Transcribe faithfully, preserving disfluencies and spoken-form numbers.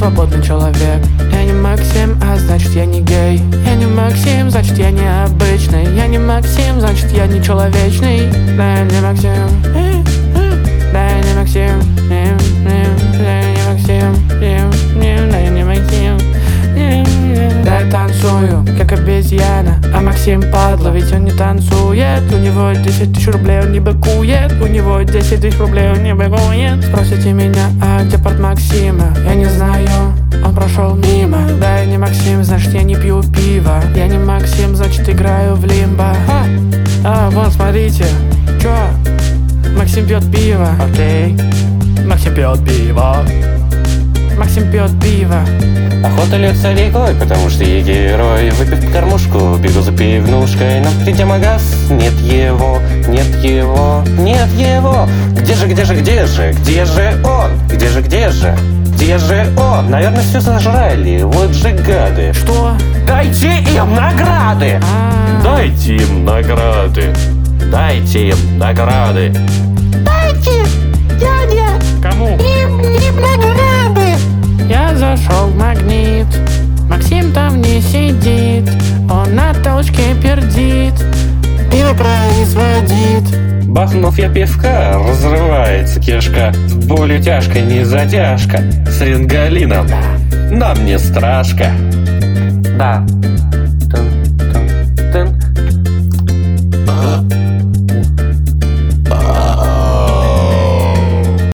свободный человек. Я не Максим, а значит я не гей. Я не Максим, значит я не обычный. Я не Максим, значит я не человечный. Да, я не Максим. Да, я не Максим. Да, я не Максим. Да, я не Максим. Да, я танцую, как обезьяна, а Максим падла, ведь он не танцует. У него десять тысяч рублей, он не быкует. У него десять тысяч рублей, он не быкует. Спросите меня, а где порт Максима? Я не знаю, он прошел мимо. Да, я не Максим, значит я не пью пиво. Я не Максим, значит играю в лимбо. А, а вон, смотрите, чё? Максим пьет пиво. Окей, Максим пьет пиво. Максим пьет пиво. Охота льется рекой, потому что я герой. Выпив кормушку, бегу за пивнушкой. Но впереди магаз, нет его, нет его, нет его. Где же, где же, где же, где же он? Где же, где же, где же он? Наверное, все сожрали, вот же гады. Что? Дайте им награды! А, Дайте им награды! Дайте им награды! Дайте, дядя, Кому? им, им награды. Я зашел в Магнит, Максим там не сидит, он на толчке пердит, пиво производит. Бахнув я пивка, разрывается кишка. С болью тяжкой не затяжка. С рентгалином нам не страшка. Да,